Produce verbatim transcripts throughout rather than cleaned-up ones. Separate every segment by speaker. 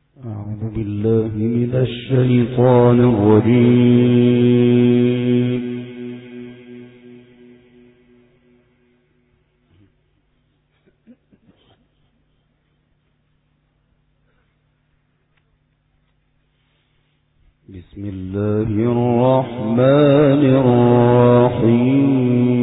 Speaker 1: أعوذ بالله من الشيطان الرجيم. بسم الله الرحمن الرحيم.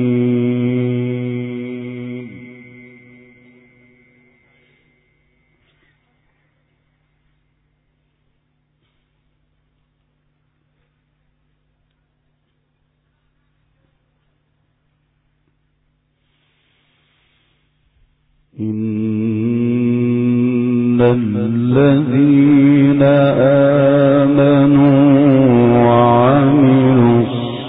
Speaker 1: إن الذين آمنوا وعملوا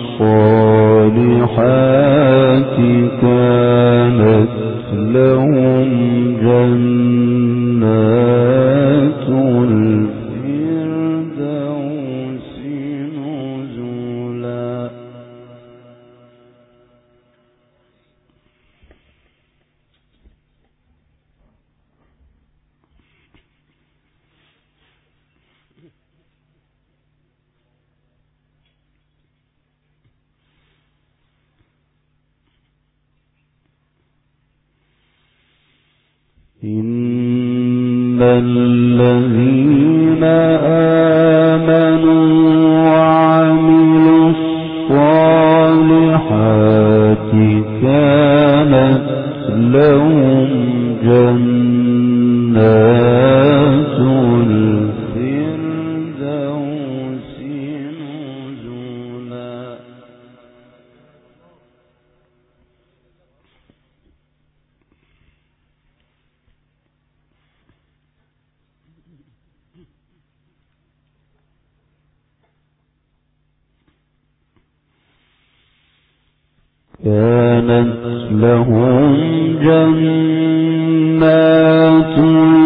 Speaker 1: الصالحات كانت لهم جنات الفردوس نزلا. إن الذين آمنوا وعملوا الصالحات كانت لهم جنات الفردوس نزلا. كانت لهم جنات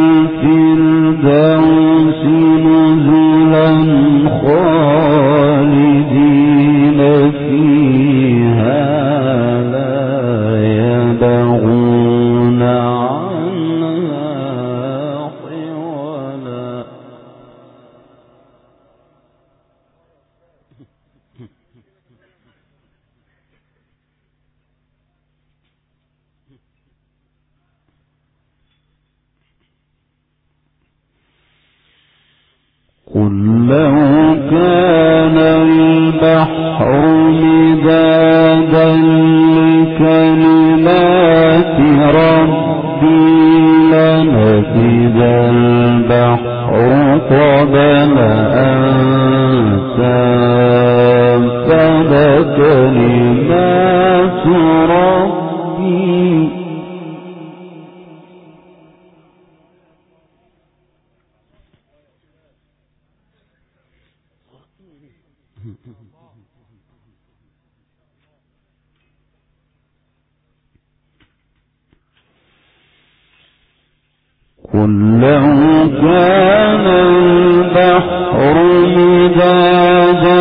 Speaker 1: الفردوس نزلا خالدين فيها لا يبغون عنها حولا. قل لو كان البحر مدادا لكلمات ربي لنفد البحر قبل أن تنفد كلمات ربي. قل لو كان البحر مدادا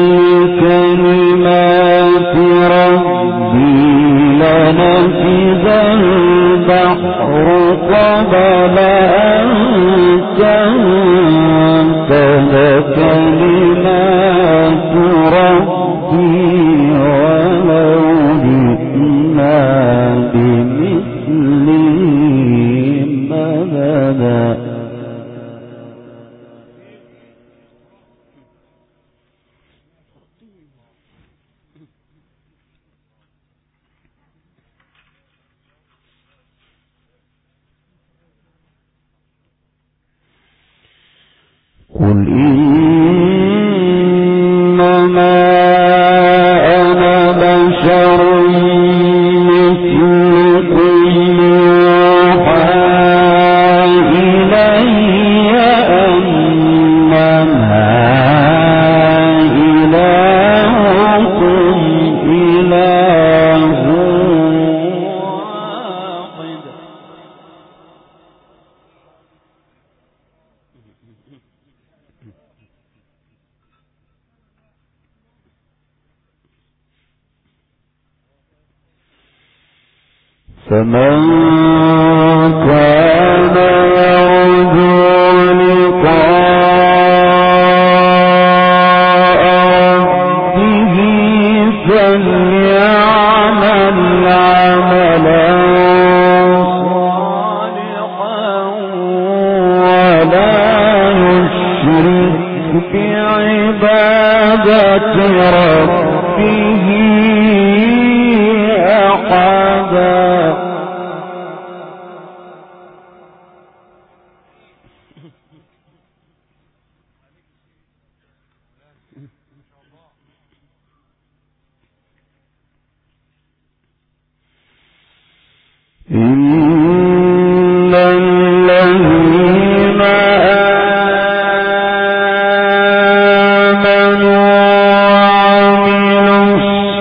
Speaker 1: لكلمات ربي لنفد البحر قبل أن تنفد كلمات ربي ولو جئنا بمثله مددا. قل إنما أنا بشر مثلكم يوحى إلي أنما إلهكم إله واحد. فمن كان يرجو إن الذين آمنوا وعملوا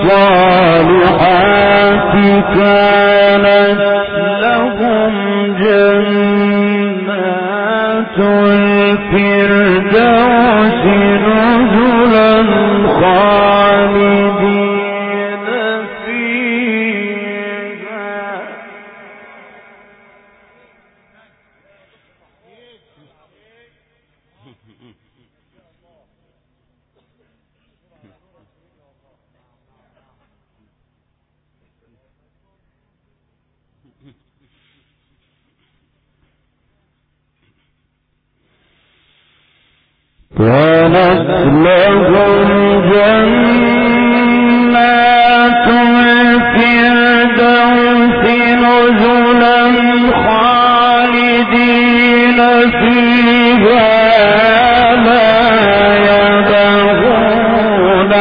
Speaker 1: الصالحات كانت لهم جنات الفردوس نزلا خالدين فيها. كانت لهم جنات الفردوس نزلا خالدين فيها لا يبغون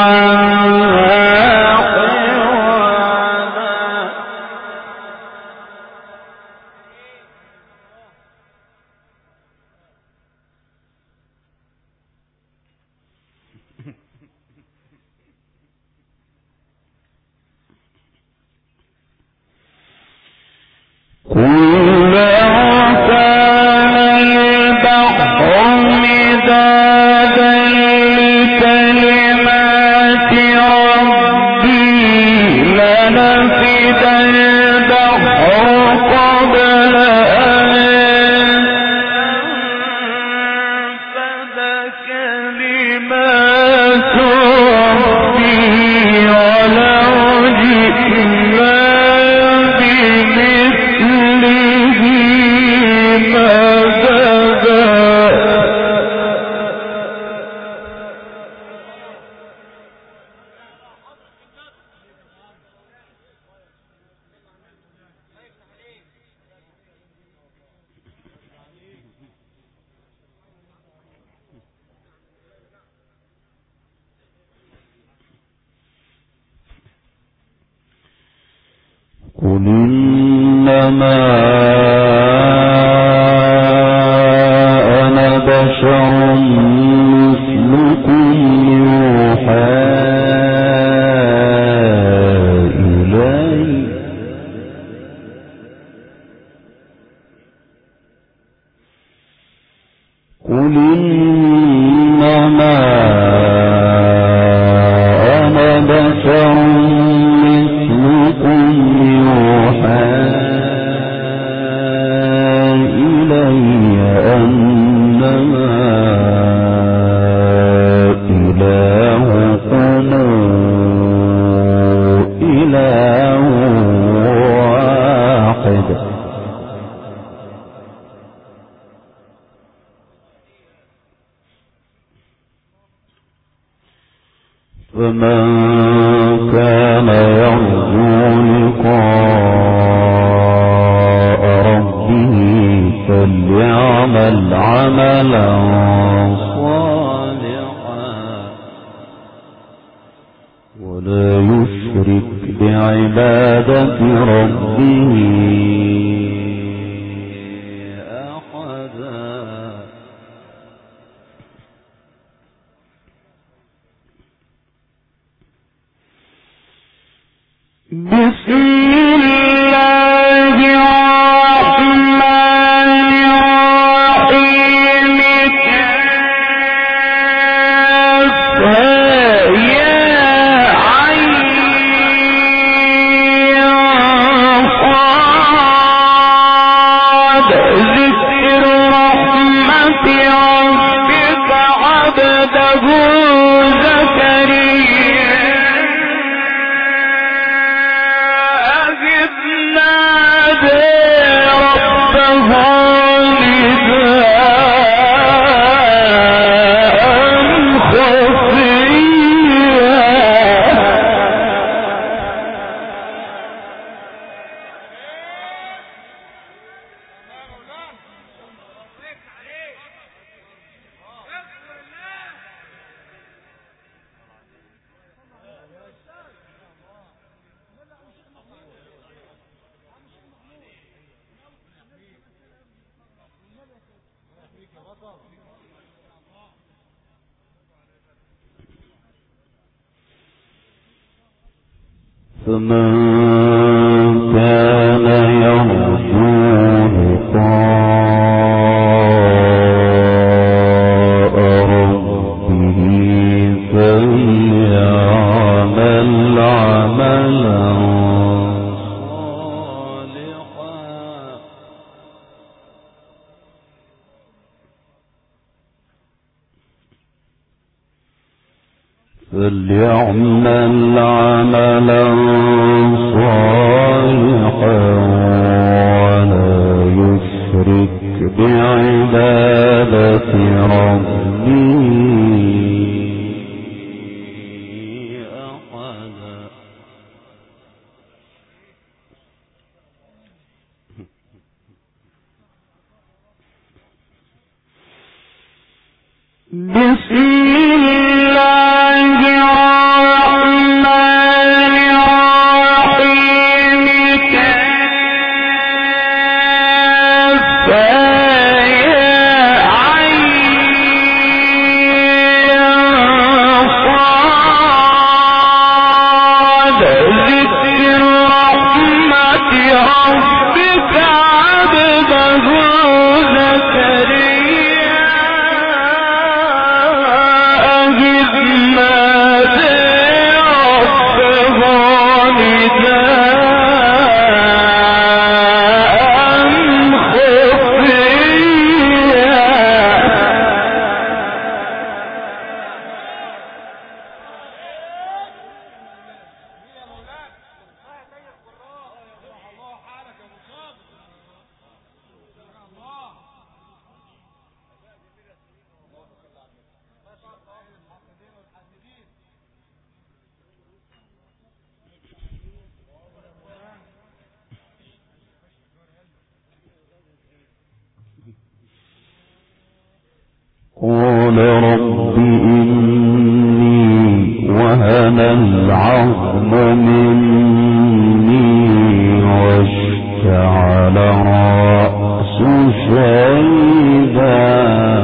Speaker 1: عنها حولا. كلما كان البحر مدادا لكلمات ربي لنفد البحر قبل أن تنفد كلمات ربي ولو جئنا قل إنما أنا بشر مثلكم يوحى إلي. قل إنما أنا بشر مثلكم يوحى إلي أنما إلهكم إله واحد. فمن كان يرجو لقاء ربه فليعمل عملا صالحا ولا يشرك بعبادة ربه أحدا. بسم الله الرحمن الرحيم. كافها يا عين صاد. ذكر رحمة ربك عبده زكريا عليك. فمن كان يرجو لقاء ربه فليعمل عملا صالحا فليعمل عملا صالحا ولا يشرك بعبادة ربه أحدا. بسم الله الرحمن الرحيم كافها يا عين صاد ذكر رحمة ربك عبده زكريا إذ نادى ربه نداء خفيا. قال رب إني وهن العظم مني واشتعل رأس شيبا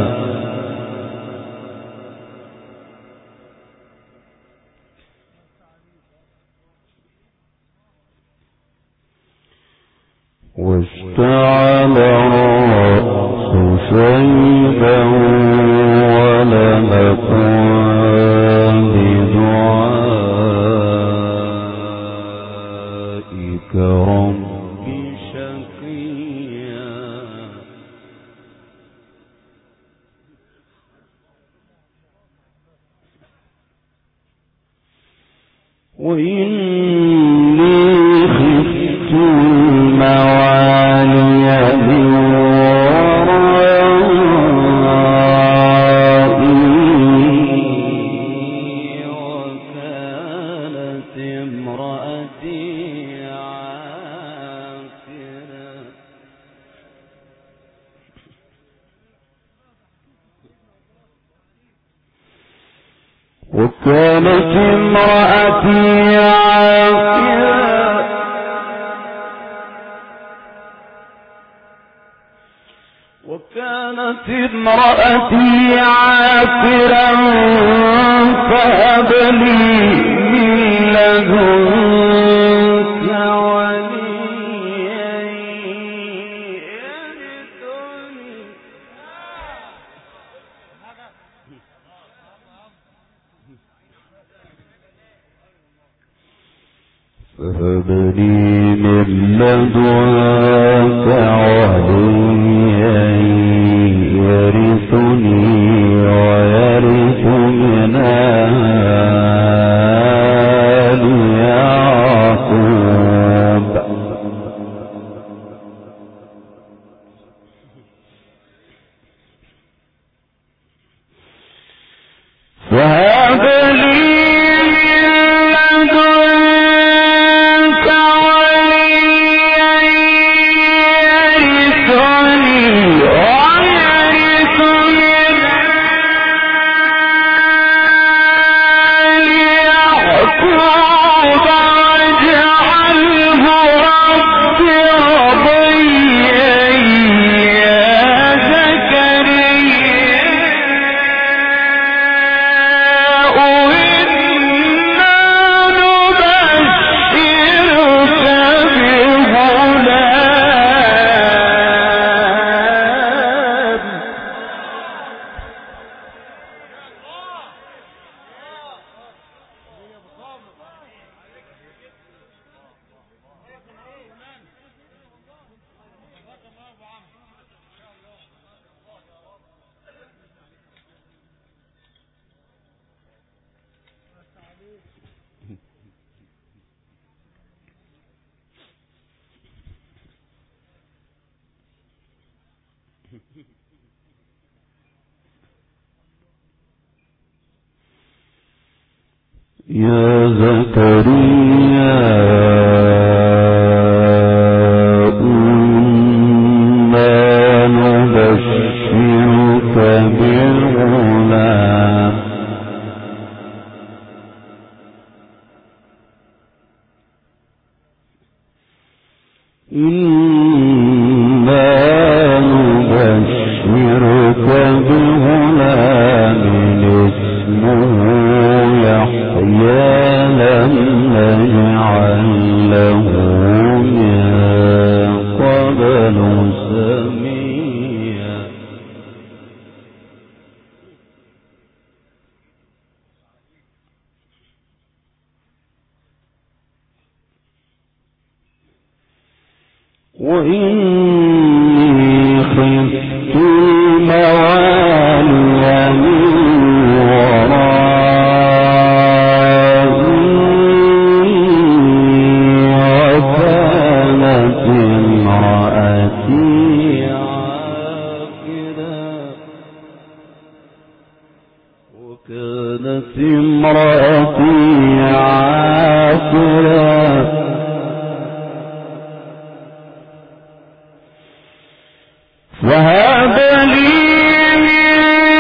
Speaker 1: واشتعل رأس شيبا ولم أكن بدعائك رب شقيا. وإني خفت الموالي من ورائي وكانت امرأتي عاقرا وكانت امرأتي عاقرا وكانت امرأتي عاقرا فهب لي من لدنك وليا يرثني. فهب لي من لدنك وليا يرثني ويرث من آل يعقوب. فهب لي من لدنك وليا يرثني يا زكريا إنا نبشرك بغلام إنا نبشرك بغلام اسمه يحيى لم نجعل له من قبل سميا وإني خفت الموالي من امرأتي عاقرا فهب لي من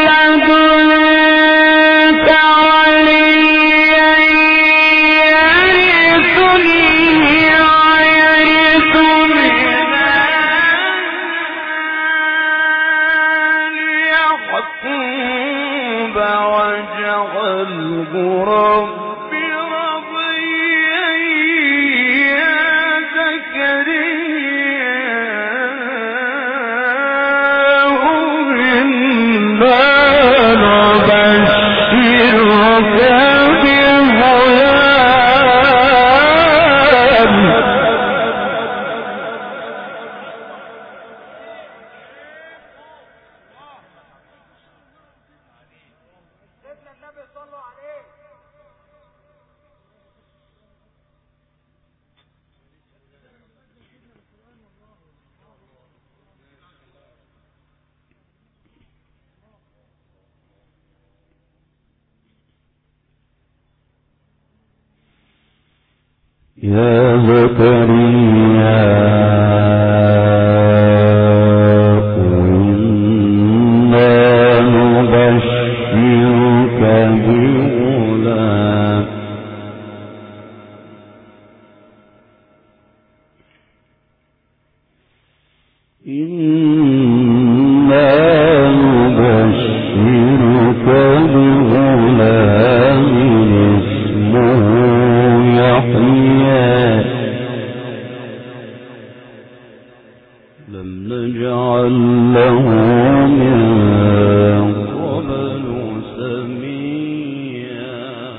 Speaker 1: لدنك وليا يرثني ويرث من آل يعقوب واجعله رب رضيا يا زكريا إنا نبشرك بغلام يا زكريا إنا نبشرك بغلام إنا نبشرك بغلام اسمه يحيى لم نجعل له من قبل سميا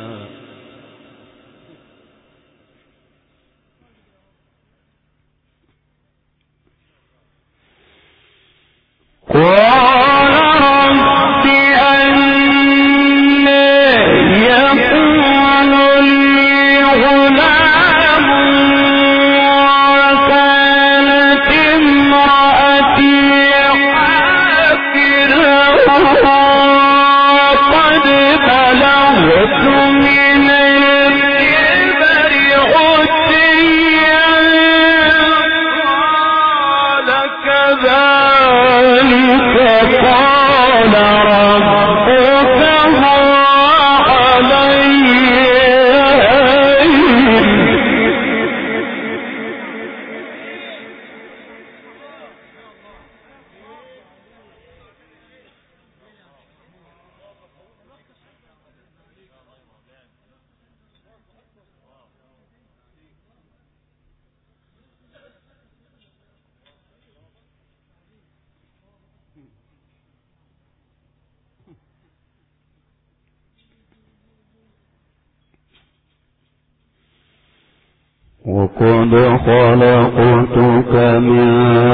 Speaker 1: وقد خلقتك من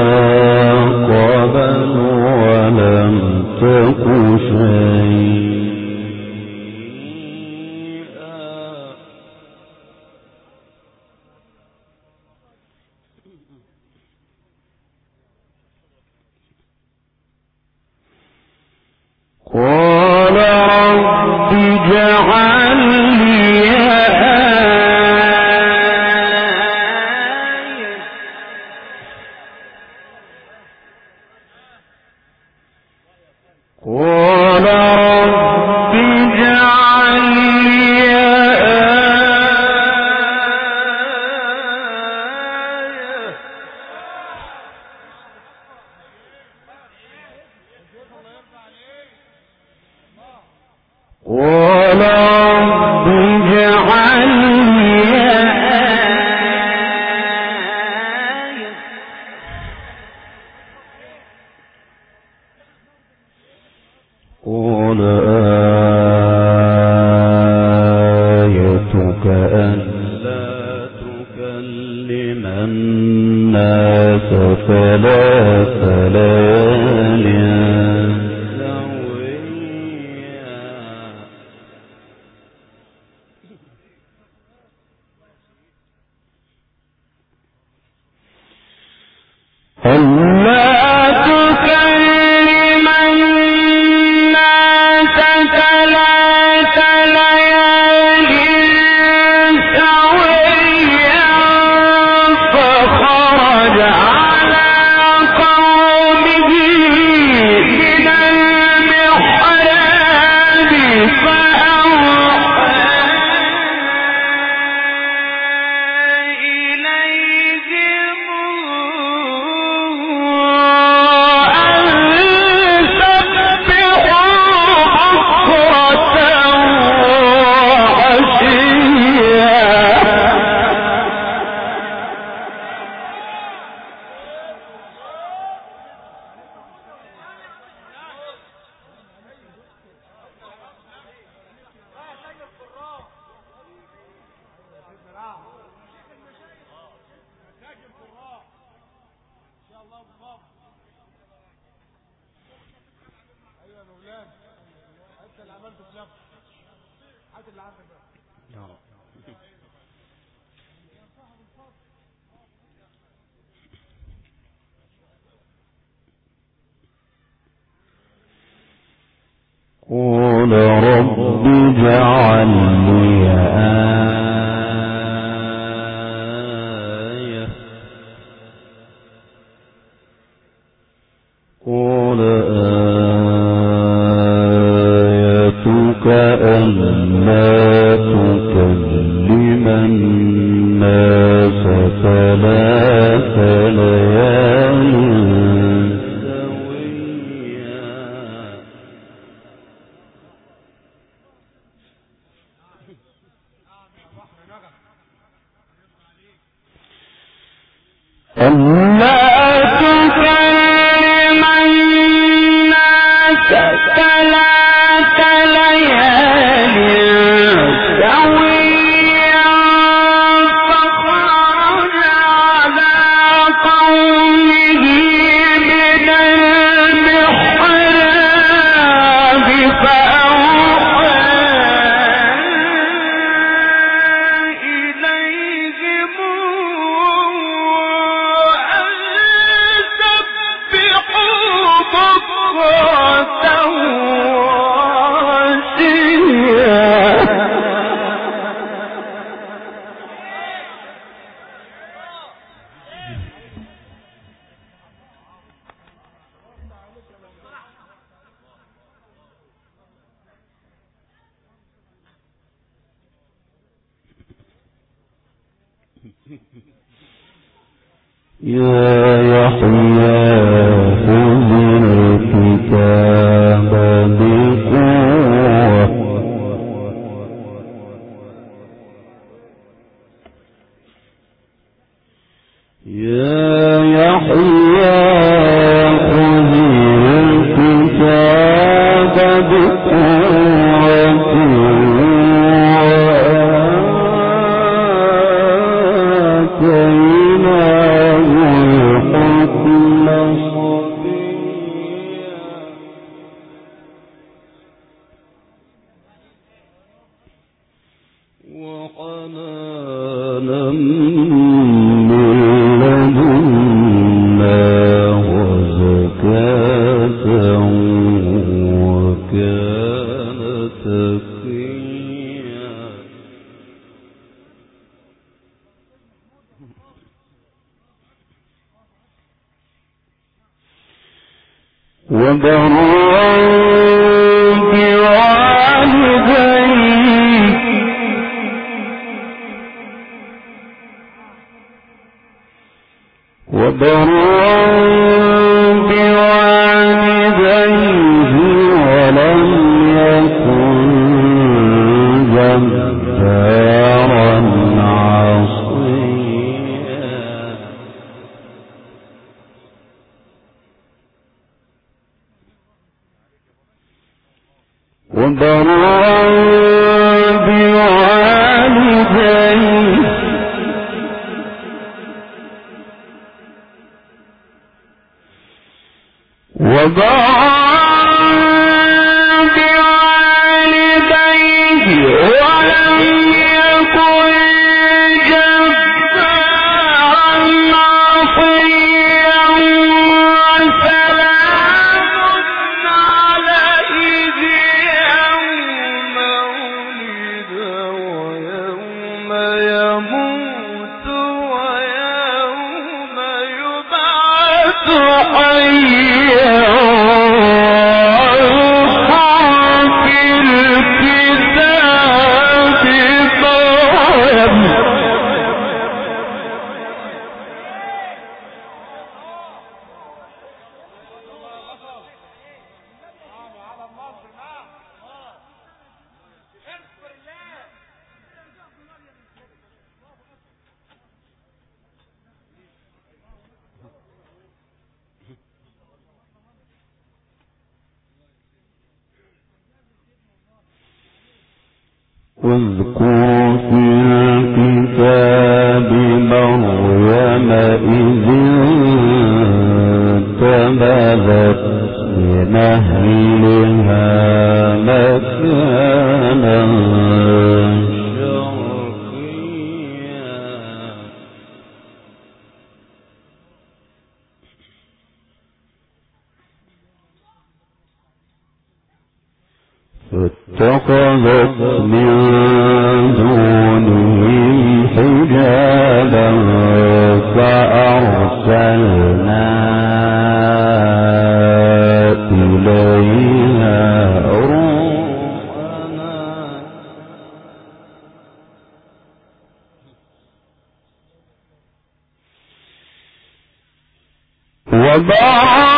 Speaker 1: قبل ولم تك شيئا قال رب اجعل لي آية قال رب اجعل لي آية قال آيتك ألا تكلم الناس ثلاث ليال سويا ألا تكلم الناس ثلاث ليال سويا فخرج على قومه من المحراب فأوحى إليهم أن سبحوا بكرة وعشيا قال رب اجعل لي آية قال آيتك ألا تكلم الناس ثلاث ليال ألا تكلم الناس ثلاث ليال سويا فخرج على قومه من المحراب فأوحى إليهم يا يحيى خذ الكتاب بقوة يا يحيى خذ الكتاب بقوة وحنانا من لدنا وزكاة وكان تقيا وبرا واذكر في الكتاب مريم إذ انتبذت من أهلها مكانا فاتخذت من دونهم حجابا فأرسلنا إليها روحنا وبعث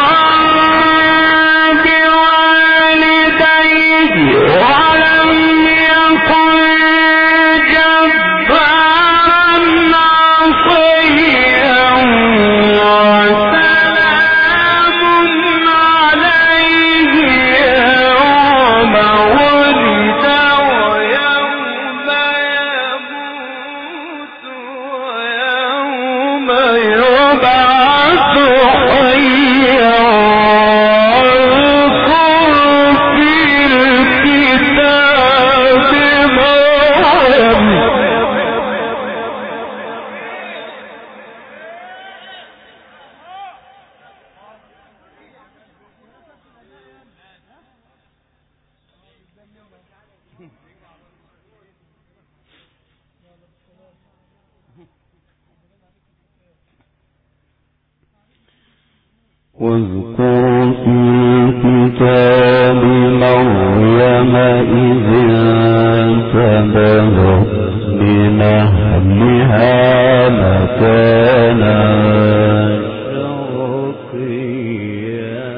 Speaker 1: واذكر في الكتاب مريم إذ انتبذت من أهلها مكانا شرقيا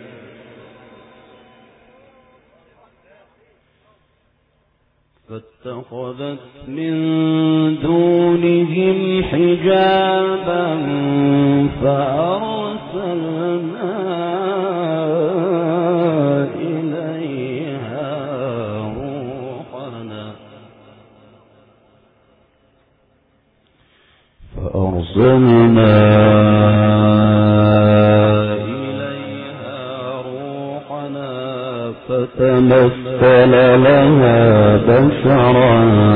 Speaker 1: فاتخذت من دونهم حجابا فأرسلنا إليها روحنا فأرسلنا إليها روحنا فتمثل لها بشرا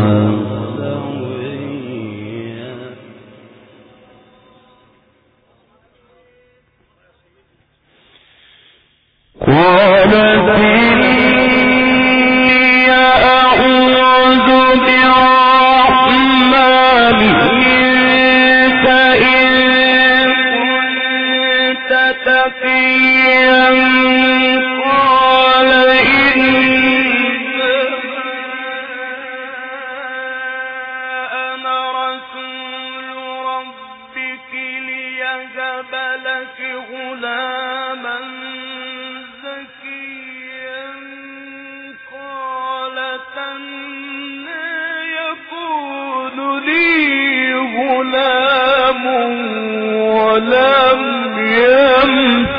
Speaker 1: قالت إني أعوذ بالرحمن منك إن كنت تقيا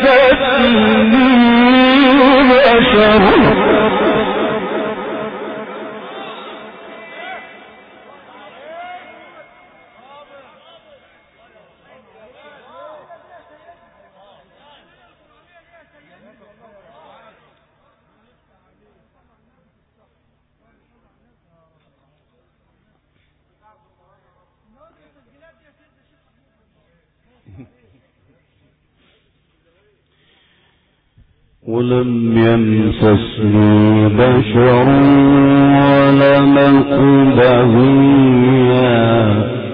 Speaker 1: ولم يمسسني بشر ولم أك بغيا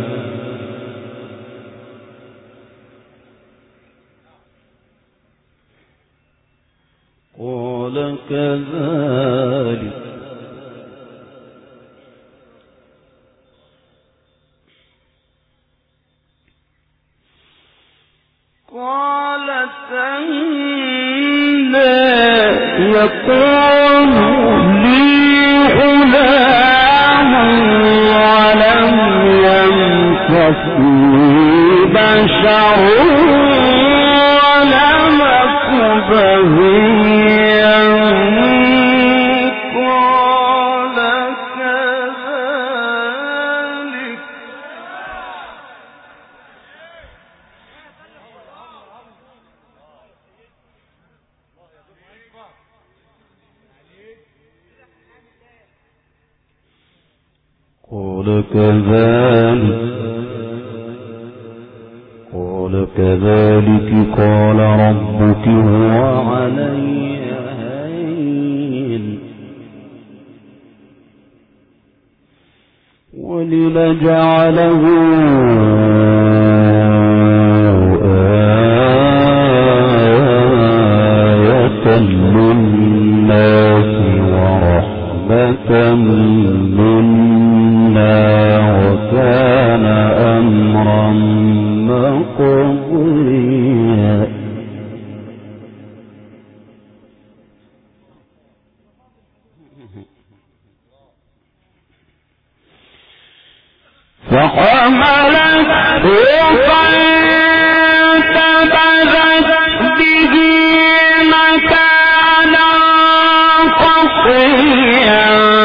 Speaker 1: قال كذلك قالت يكون لي غلام ولم يمسسني بشر ولم أك بغيا قال كذلك قال كذلك قال كذلك قال ربك هو علي هين ولنجعله آية للناس ورحمة منا وكان أمرا مقضيا فحملته فانتبذت به مكانا قصيا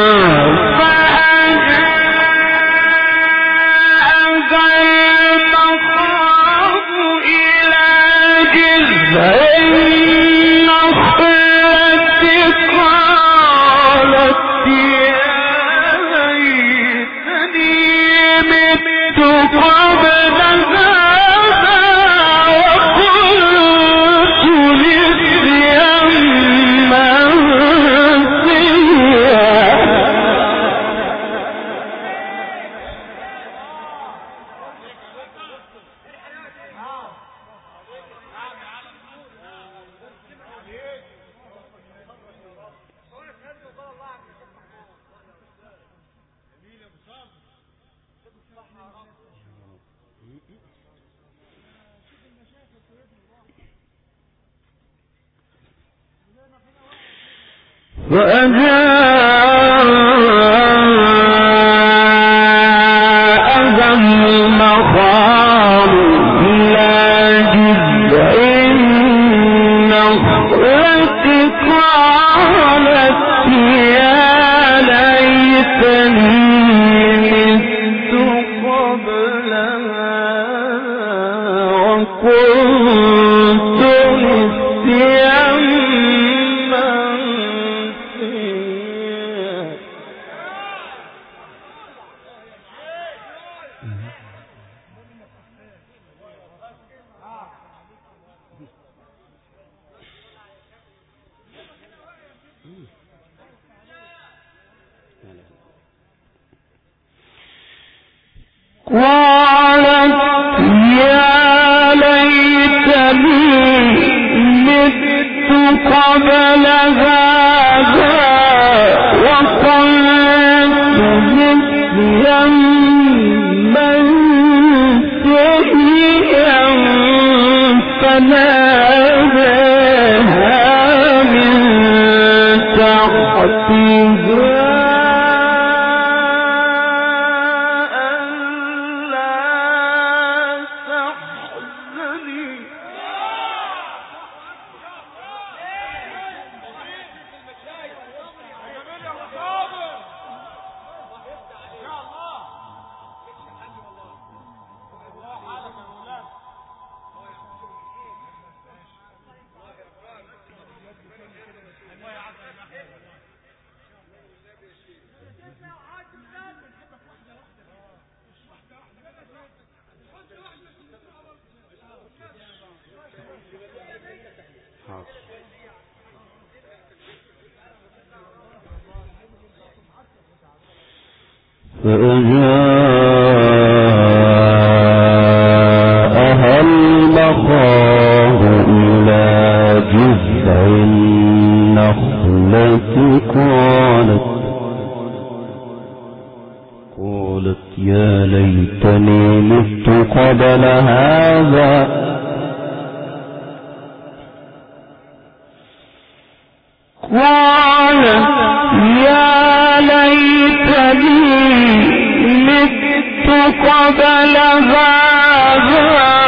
Speaker 1: فأجاءها المخاض إلى جذع النخلة قالت يا ليتني مت قبل هذا وكنت نسيا قالت يا ليتني مت قبل هذا وكنت نسيا منسيا فناداها من تحتها
Speaker 2: فأجاءها المخاض إلى جذع النخلة قالت قالت يا ليتني مت قبل هذا
Speaker 1: قالت يا ليتني مت قبل هذا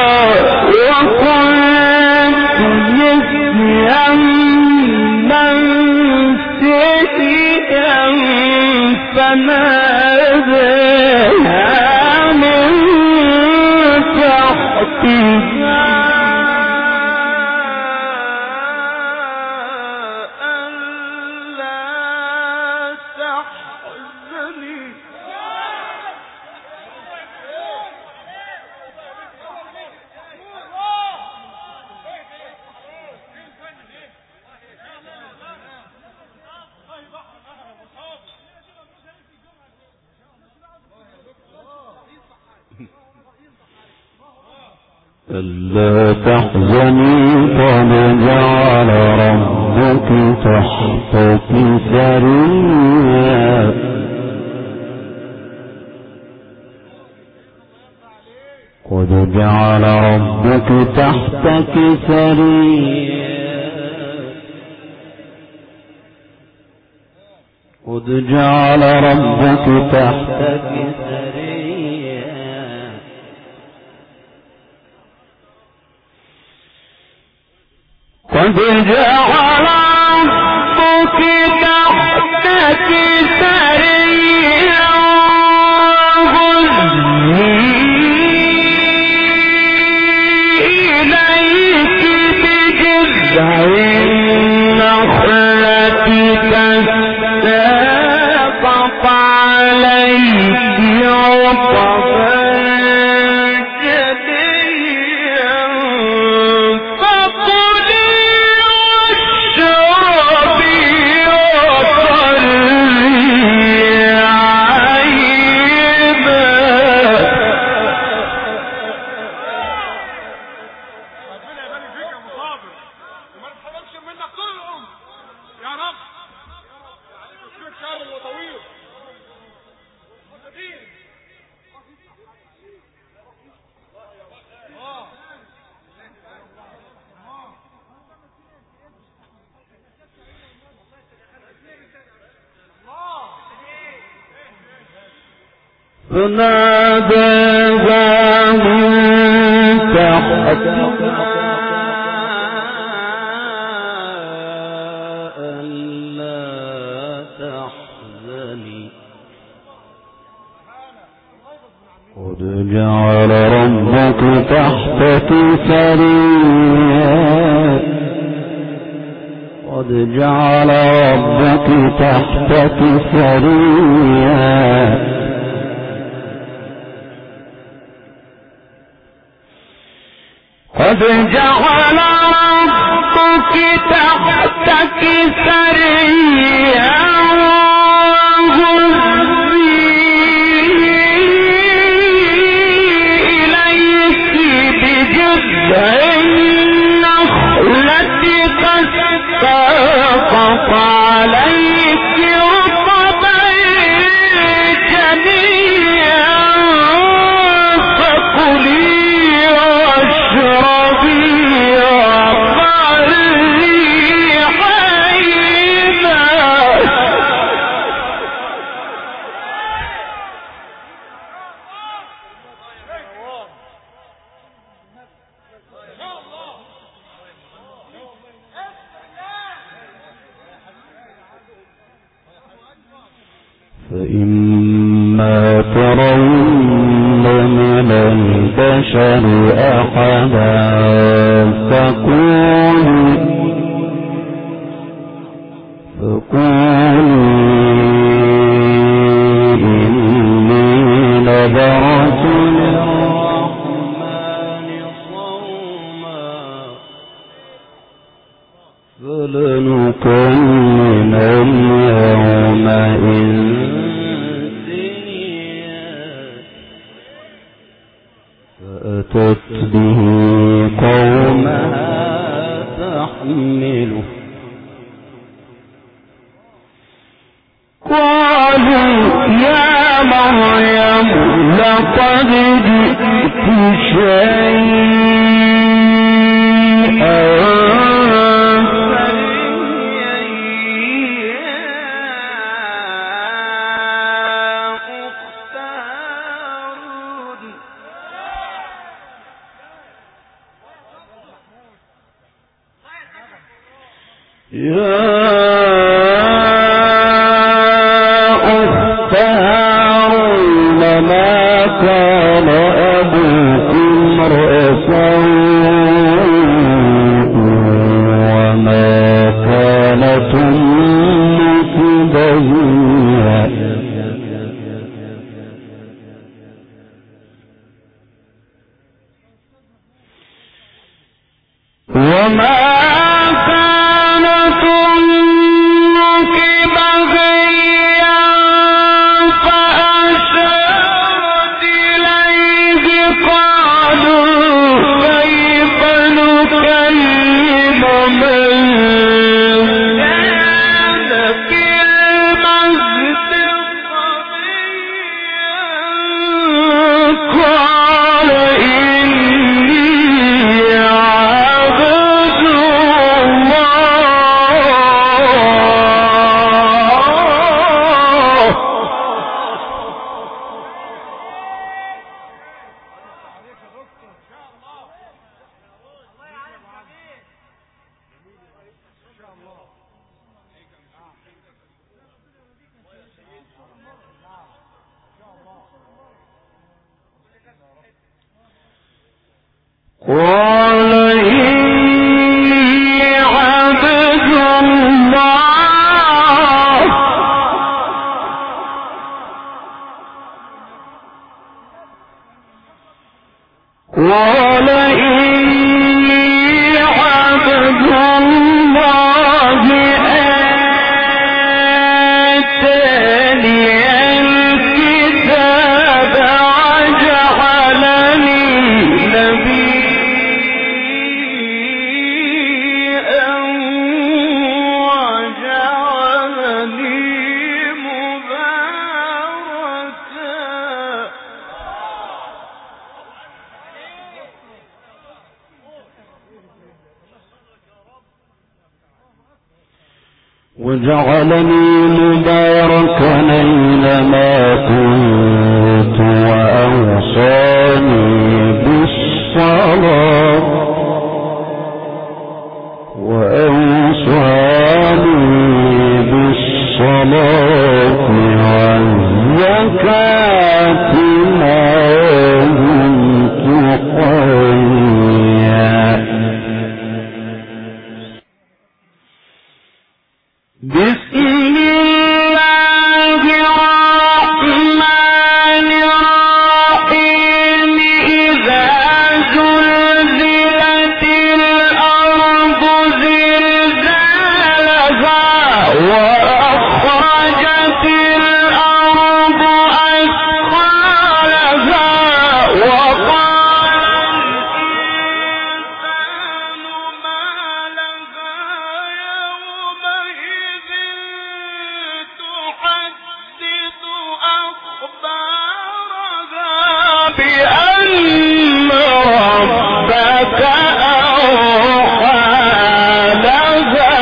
Speaker 1: وكنت نسيا منسيا فناداها من تحتها
Speaker 2: ألا تحزني قد جعل ربك تحتك سريا قد جعل ربك تحتك سريا قد جعل ربك تحتك سريا
Speaker 1: قد جعل ربك تحتك سريا وهزي إليك بجذع النخلة تساقط عليك رطبا فناداها من تحتها ألا تحزني قد جعل ربك تحتك سريا قد جعل ربك تحتك سريا قد جعل ربك تحتك سريا وهزي إليك بجذع النخلة تساقط عليك رطبا جنيا فكلي
Speaker 2: فإما ترون من البشر أحدا فقولوا فقولوا إني نذرت للرحمن صوما فلنكلم اليوم إنسيا أتت به قومها تحمله
Speaker 1: قالوا يا مريم لقد جئت شيئا قال إني عبد الله قال إني عبد الله آتاني الكتاب وجعلني نبيا وجعلني مباركا وجعلني مباركا أينما كنت وأوصاني بالصلاة وأوصاني بالصلاة والزكاة ما دمت حيا بسم الله الرحمن الرحيم إذا زلزلت الأرض زلزالها وأخرجت الأرض أثقالها وقال الإنسان ما لها يومئذ تحدث أخبارها بأن ربك أوحى لها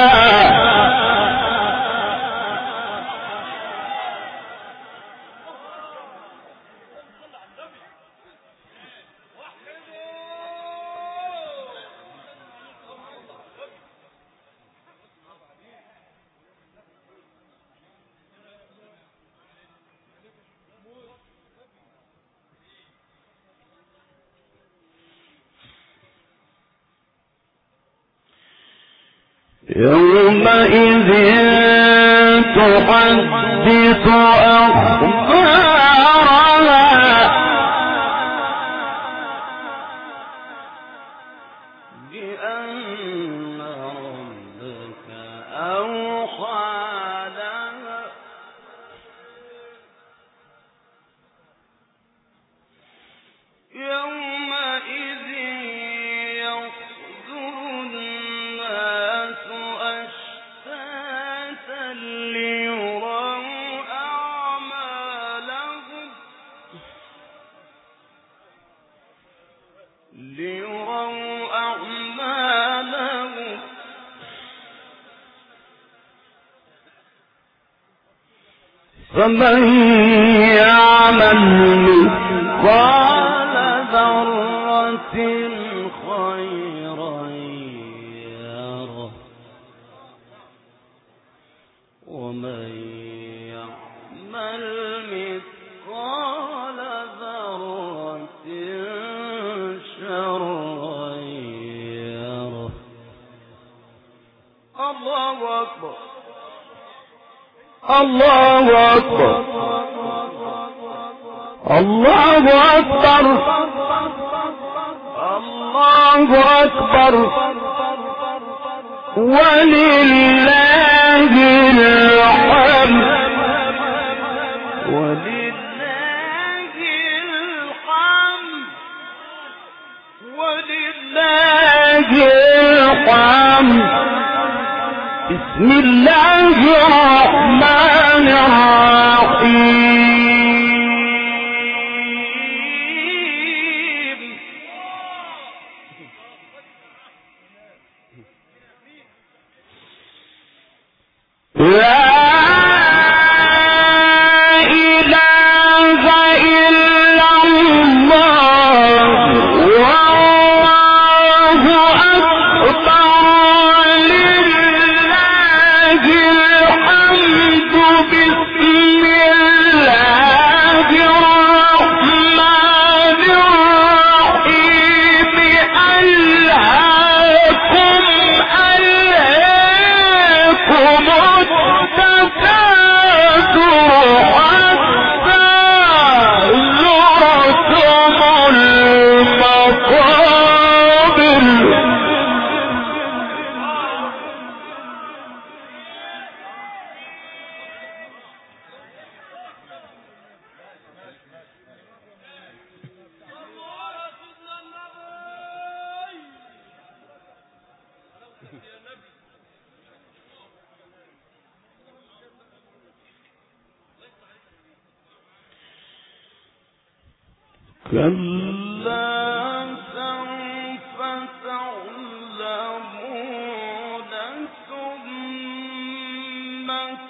Speaker 1: يومئذ تحدث أخبارها بأن ربك أوحى لها يومئذ فمن يعمل مثقال ذرة خيرا يره ومن يعمل مثقال ذرة شرا يره. الله أكبر الله أكبر الله أكبر الله أكبر ولله الحمد ولله الحمد ولله الحمد. بسم الله الرحمن الرحيم. لا إله إلا الله والله أكبر ولله الحمد. بسم الله الرحمن الرحيم. ألهاكم ألهاكم التكاثر حتى زرتم المقابر. كلا سوف تعلمون ثم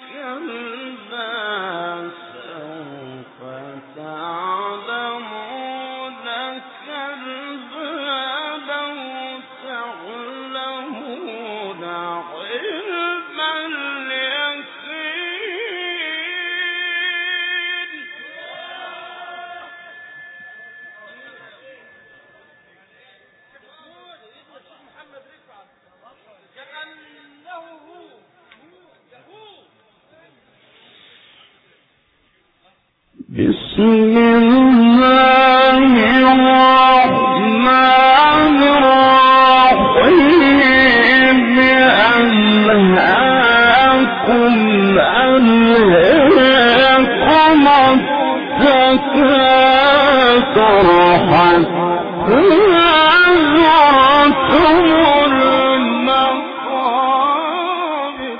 Speaker 1: كلا سوف تعلمون كلا لو تعلمون علم اليقين. بسم الله الرحمن الرحيم. ألهاكم ألهاكم التكاثر حتى زرتم المقابر.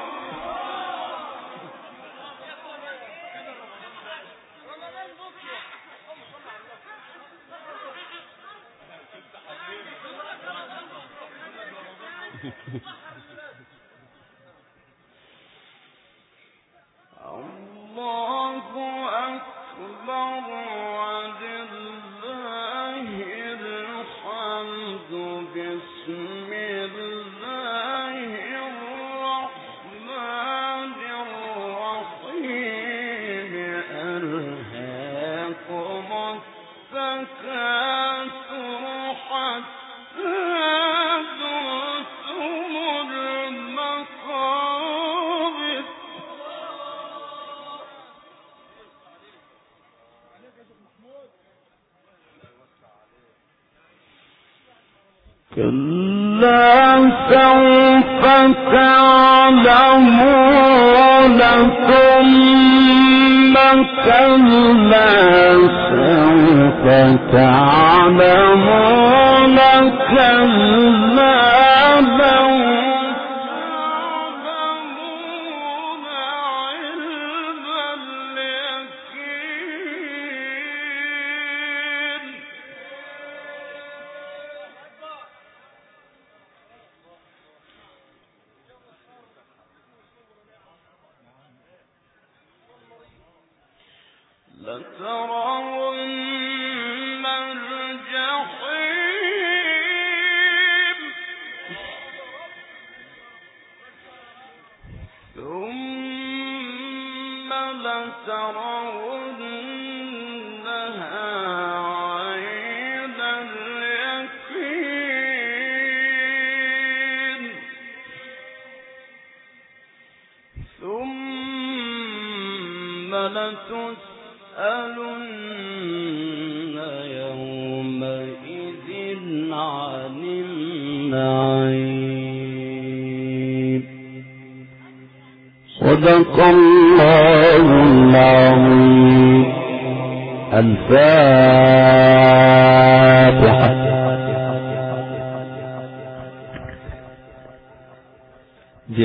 Speaker 1: الله أكبر ولله الحمد. بسم الله الرحمن الرحيم. ألهاكم التكاثر حتى زرتم المقابر. كلا سوف تعلمون ثم كلا سوف تعلمون كلا لو تعلمون علم اليقين. لترون الجحيم ثم لترونها عين اليقين ثم لتسألن يومئذ عن النعيم.
Speaker 2: صدق الله العظيم. الفاتحة.